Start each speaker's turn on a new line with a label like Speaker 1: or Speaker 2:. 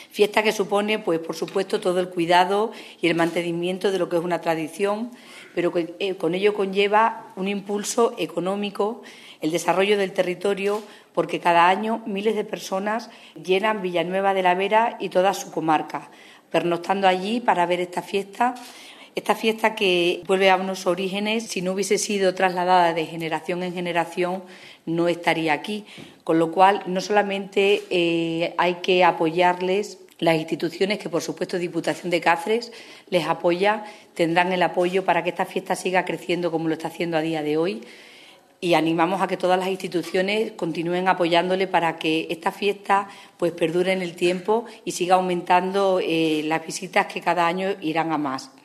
Speaker 1: Fiesta que supone, pues por supuesto, todo el cuidado y el mantenimiento de lo que es una tradición, pero que con ello conlleva un impulso económico, el desarrollo del territorio, porque cada año miles de personas llenan Villanueva de la Vera y toda su comarca, pernoctando allí para ver esta fiesta que vuelve a unos orígenes. Si no hubiese sido trasladada de generación en generación, no estaría aquí. Con lo cual, no solamente hay que apoyarles, las instituciones que, por supuesto, Diputación de Cáceres les apoya, tendrán el apoyo para que esta fiesta siga creciendo como lo está haciendo a día de hoy. Y animamos a que todas las instituciones continúen apoyándole para que esta fiesta pues perdure en el tiempo y siga aumentando las visitas, que cada año irán a más.